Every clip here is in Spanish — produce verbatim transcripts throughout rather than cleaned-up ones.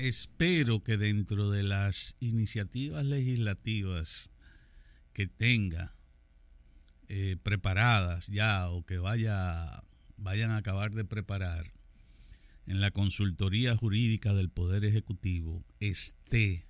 espero que dentro de las iniciativas legislativas que tenga eh, preparadas ya o que vaya, vayan a acabar de preparar en la consultoría jurídica del Poder Ejecutivo esté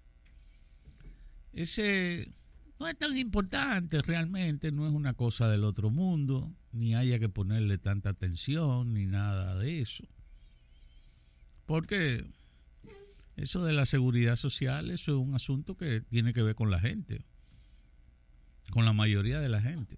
ese... No es tan importante realmente, no es una cosa del otro mundo, ni haya que ponerle tanta atención, ni nada de eso. Porque eso de la seguridad social, eso es un asunto que tiene que ver con la gente, con la mayoría de la gente.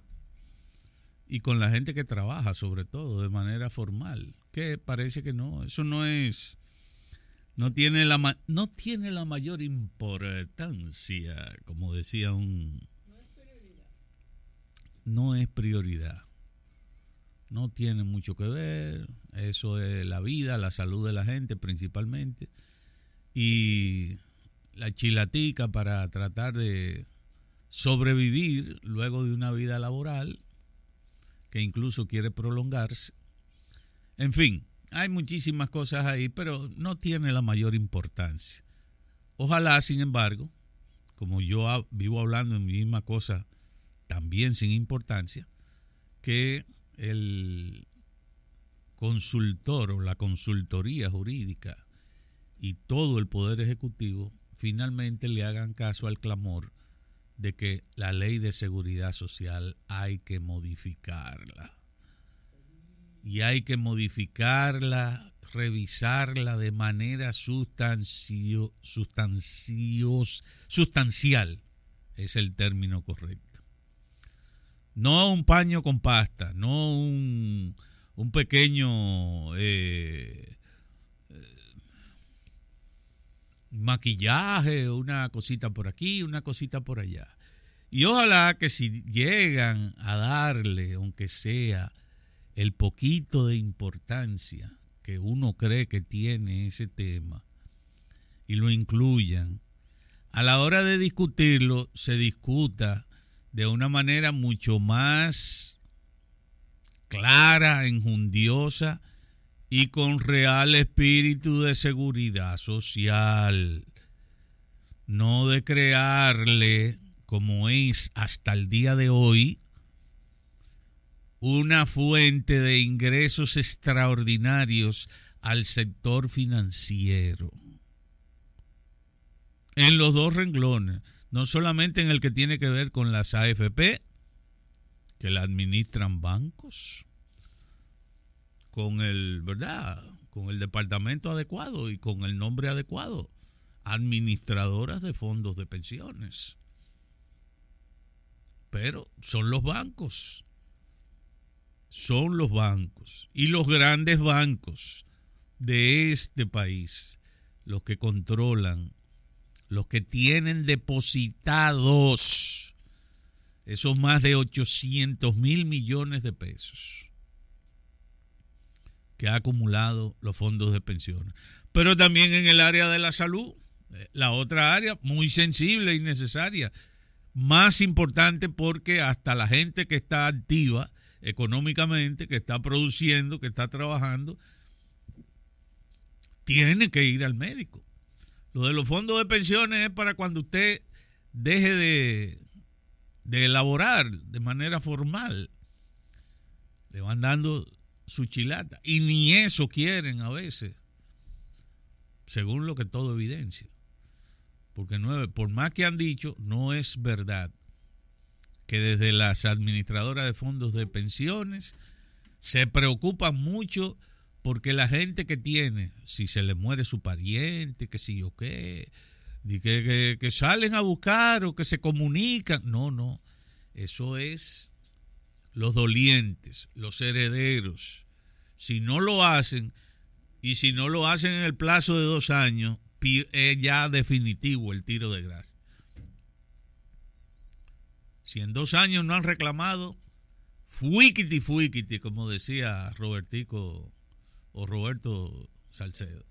Y con la gente que trabaja, sobre todo, de manera formal. Que parece que no, eso no es... No tiene, la ma- no tiene la mayor importancia, como decía un... No es prioridad. No es prioridad. No tiene mucho que ver. Eso es la vida, la salud de la gente principalmente. Y la chilatica para tratar de sobrevivir luego de una vida laboral que incluso quiere prolongarse. En fin. Hay muchísimas cosas ahí, pero no tiene la mayor importancia. Ojalá, sin embargo, como yo ha, vivo hablando en mi misma cosa, también sin importancia, que el consultor o la consultoría jurídica y todo el Poder Ejecutivo finalmente le hagan caso al clamor de que la ley de seguridad social hay que modificarla. Y hay que modificarla, revisarla de manera sustancio, sustancios, sustancial, es el término correcto. No un paño con pasta, no un, un pequeño eh, eh, maquillaje, una cosita por aquí, una cosita por allá. Y ojalá que si llegan a darle, aunque sea el poquito de importancia que uno cree que tiene ese tema y lo incluyan, a la hora de discutirlo se discuta de una manera mucho más clara, enjundiosa y con real espíritu de seguridad social, no de crearle, como es hasta el día de hoy, una fuente de ingresos extraordinarios al sector financiero. En los dos renglones, no solamente en el que tiene que ver con las A F P, que la administran bancos, con el, ¿verdad?, con el departamento adecuado y con el nombre adecuado, administradoras de fondos de pensiones. Pero son los bancos. Son los bancos y los grandes bancos de este país los que controlan, los que tienen depositados esos más de ochocientos mil millones de pesos que ha acumulado los fondos de pensiones. Pero también en el área de la salud, la otra área muy sensible y necesaria, más importante porque hasta la gente que está activa económicamente, que está produciendo, que está trabajando, tiene que ir al médico. Lo de los fondos de pensiones es para cuando usted deje de, de elaborar de manera formal. Le van dando su chilata. Y ni eso quieren a veces, según lo que todo evidencia. Porque no, por más que han dicho, no es verdad que desde las administradoras de fondos de pensiones se preocupan mucho porque la gente que tiene, si se le muere su pariente, que si yo qué, que, que, que salen a buscar o que se comunican. No, no, eso es los dolientes, los herederos. Si no lo hacen, y si no lo hacen en el plazo de dos años, es ya definitivo el tiro de gracia. Si en dos años no han reclamado, fuiquiti, fuiquiti, como decía Robertico o Roberto Salcedo.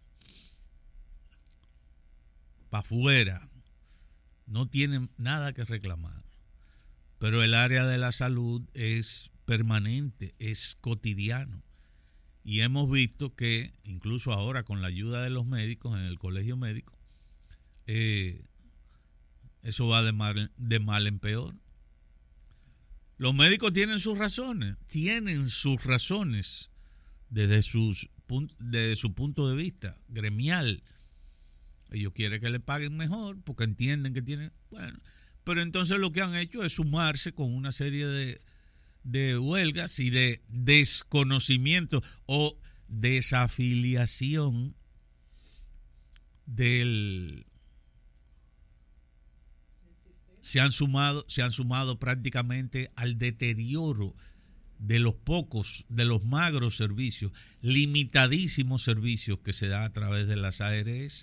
Para afuera. No tienen nada que reclamar. Pero el área de la salud es permanente, es cotidiano. Y hemos visto que incluso ahora con la ayuda de los médicos en el colegio médico, eh, eso va de mal, de mal en peor. Los médicos tienen sus razones, tienen sus razones desde, sus, desde su punto de vista gremial. Ellos quieren que le paguen mejor porque entienden que tienen... Bueno, pero entonces lo que han hecho es sumarse con una serie de, de huelgas y de desconocimiento o desafiliación del... Se han sumado, se han sumado prácticamente al deterioro de los pocos, de los magros servicios, limitadísimos servicios que se dan a través de las A R S.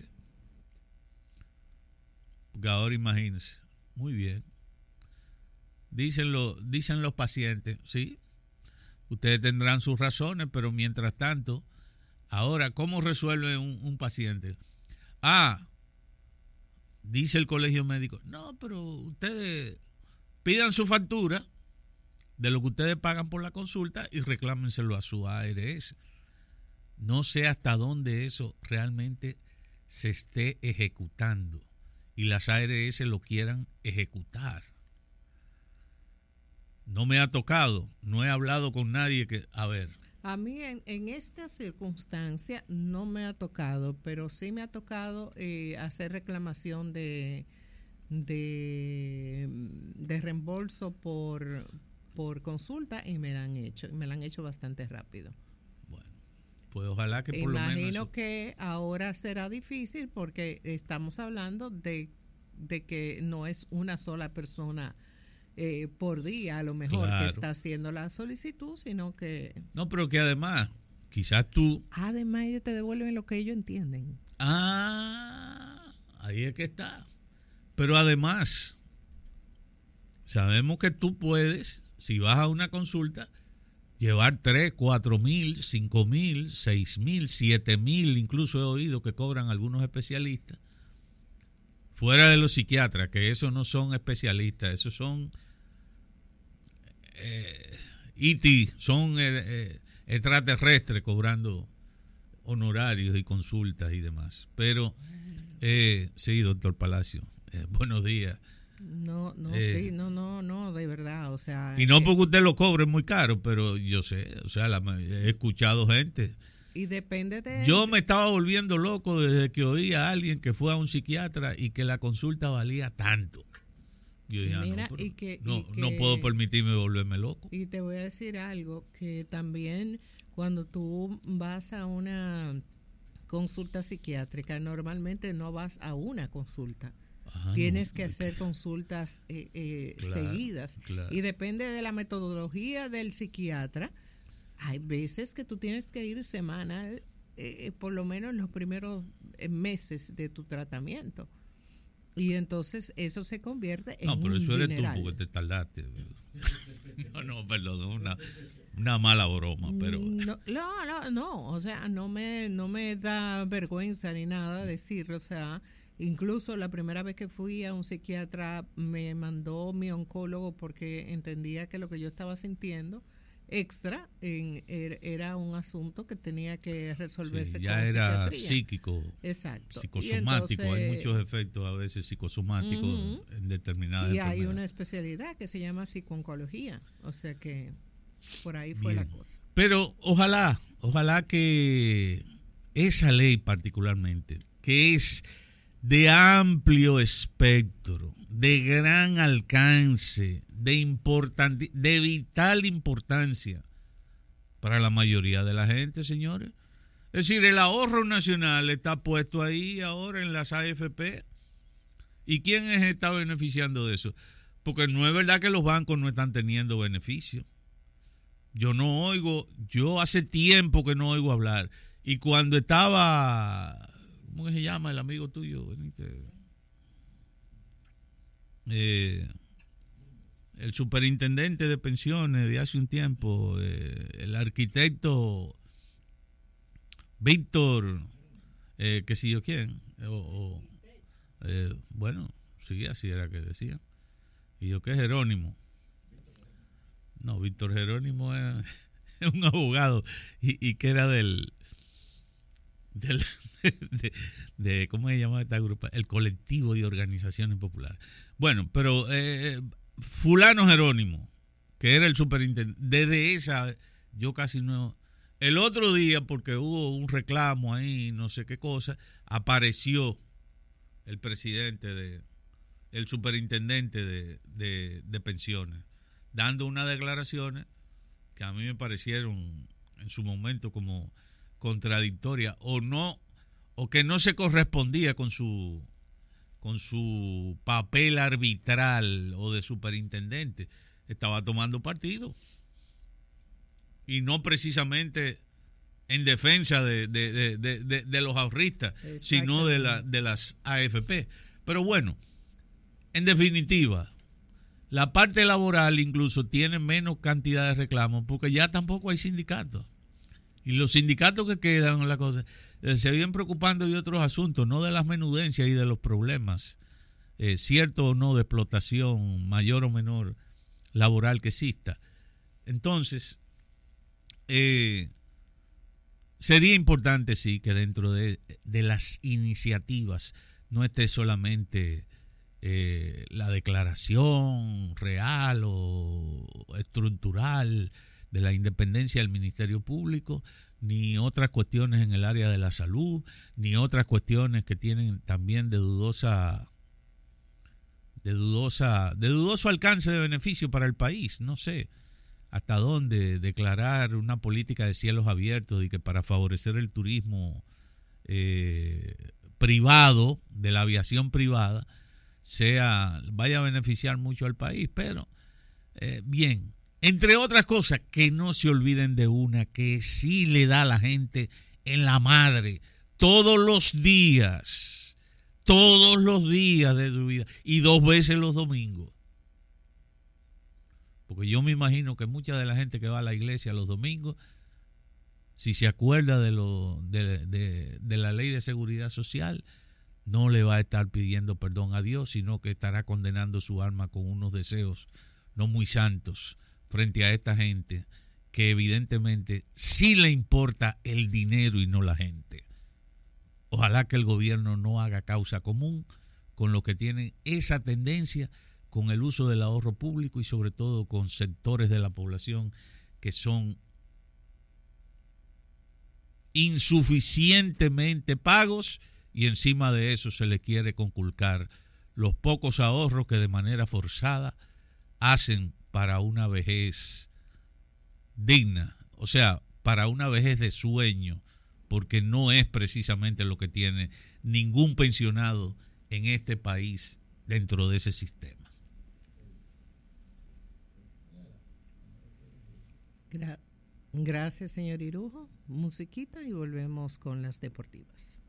Porque ahora imagínense, muy bien. Dicen, lo, dicen los pacientes, sí, ustedes tendrán sus razones, pero mientras tanto, ahora, ¿cómo resuelve un, un paciente? Ah, dice el colegio médico, no, pero ustedes pidan su factura de lo que ustedes pagan por la consulta y reclámenselo a su A R S. No sé hasta dónde eso realmente se esté ejecutando y las A R S lo quieran ejecutar. No me ha tocado, no he hablado con nadie que, a ver. A mí en, en esta circunstancia no me ha tocado, pero sí me ha tocado eh, hacer reclamación de, de, de reembolso por, por consulta y me la han hecho, y me la han hecho bastante rápido. Bueno, pues ojalá que por Imagino lo menos... Imagino que ahora será difícil porque estamos hablando de, de que no es una sola persona Eh, por día a lo mejor claro. que está haciendo la solicitud, sino que... No, pero que además, quizás tú... Además ellos te devuelven lo que ellos entienden. Ah, ahí es que está. Pero además, sabemos que tú puedes, si vas a una consulta, llevar tres, cuatro mil, cinco mil, seis mil, siete mil, incluso he oído que cobran algunos especialistas. Fuera de los psiquiatras, que esos no son especialistas, esos son eh, E T, son eh, eh, extraterrestres cobrando honorarios y consultas y demás. Pero, eh, sí, doctor Palacio, eh, buenos días. No, no, eh, sí, no, no, no, de verdad, o sea... Y no eh, porque usted lo cobre muy caro, pero yo sé, o sea, la, he escuchado gente... Y depende de... Yo me estaba volviendo loco desde que oí a alguien que fue a un psiquiatra y que la consulta valía tanto. Yo dije, mira, no, y que, no, y que, no puedo permitirme volverme loco. Y te voy a decir algo, que también cuando tú vas a una consulta psiquiátrica, normalmente no vas a una consulta. Ajá, Tienes no, que hacer que... consultas eh, eh, claro, seguidas. Claro. Y depende de la metodología del psiquiatra. Hay veces que tú tienes que ir semanal, eh, por lo menos en los primeros meses de tu tratamiento. Y entonces eso se convierte en un No, pero eso eres dineral. tú porque te tardaste. No, no, perdón, una, una mala broma, pero... No, no, no, no, o sea, no me, no me da vergüenza ni nada decirlo, o sea... Incluso la primera vez que fui a un psiquiatra me mandó mi oncólogo porque entendía que lo que yo estaba sintiendo extra en, era un asunto que tenía que resolverse sí, ya con era psiquiatría. Psíquico, exacto, psicosomático, entonces, hay muchos efectos a veces psicosomáticos uh-huh. en determinadas y enfermedades. hay una especialidad que se llama psicooncología, o sea que por ahí fue Bien. la cosa. Pero ojalá, ojalá que esa ley particularmente, que es de amplio espectro, de gran alcance, de importante, de vital importancia para la mayoría de la gente, señores. Es decir, el ahorro nacional está puesto ahí ahora en las A F P. ¿Y quién es, está beneficiando de eso? Porque no es verdad que los bancos no están teniendo beneficio. Yo no oigo, yo hace tiempo que no oigo hablar. Y cuando estaba... ¿Cómo se llama el amigo tuyo? Eh, el superintendente de pensiones de hace un tiempo, eh, el arquitecto Víctor, eh, qué sé yo quién, o, o eh, bueno, sí, así era que decía. Y yo, ¿qué Jerónimo? No, Víctor Jerónimo es, un abogado y, y que era del, del de, de, ¿cómo se llama esta grupo? El colectivo de organizaciones populares. Bueno, pero eh, fulano Jerónimo, que era el superintendente, desde esa yo casi no... El otro día, porque hubo un reclamo ahí, no sé qué cosa, apareció el presidente de, el superintendente de, de, de pensiones, dando unas declaraciones que a mí me parecieron en su momento como contradictorias o no, o que no se correspondía con su con su papel arbitral o de superintendente. Estaba tomando partido y no precisamente en defensa de, de, de, de, de, de los ahorristas, sino de, la, de las A F P. Pero bueno, en definitiva, la parte laboral incluso tiene menos cantidad de reclamos porque ya tampoco hay sindicatos. Y los sindicatos que quedan, la cosa, eh, se vienen preocupando de otros asuntos, no de las menudencias y de los problemas, eh, cierto o no, de explotación mayor o menor laboral que exista. Entonces, eh, sería importante, sí, que dentro de, de las iniciativas no esté solamente eh, la declaración real o estructural de la independencia del Ministerio Público, ni otras cuestiones en el área de la salud, ni otras cuestiones que tienen también de dudosa, de dudosa, de dudoso alcance de beneficio para el país. No sé hasta dónde declarar una política de cielos abiertos y que para favorecer el turismo eh, privado, de la aviación privada, sea, vaya a beneficiar mucho al país, pero eh, bien. Entre otras cosas, que no se olviden de una que sí le da a la gente en la madre todos los días, todos los días de su vida y dos veces los domingos. Porque yo me imagino que mucha de la gente que va a la iglesia los domingos, si se acuerda de, lo, de, de, de la ley de seguridad social, no le va a estar pidiendo perdón a Dios, sino que estará condenando su alma con unos deseos no muy santos frente a esta gente que evidentemente sí le importa el dinero y no la gente. Ojalá que el gobierno no haga causa común con los que tienen esa tendencia con el uso del ahorro público y sobre todo con sectores de la población que son insuficientemente pagos y encima de eso se les quiere conculcar los pocos ahorros que de manera forzada hacen para una vejez digna, o sea, para una vejez de sueño, porque no es precisamente lo que tiene ningún pensionado en este país dentro de ese sistema. Gra- Gracias, señor Irujo. Musiquita y volvemos con las deportivas.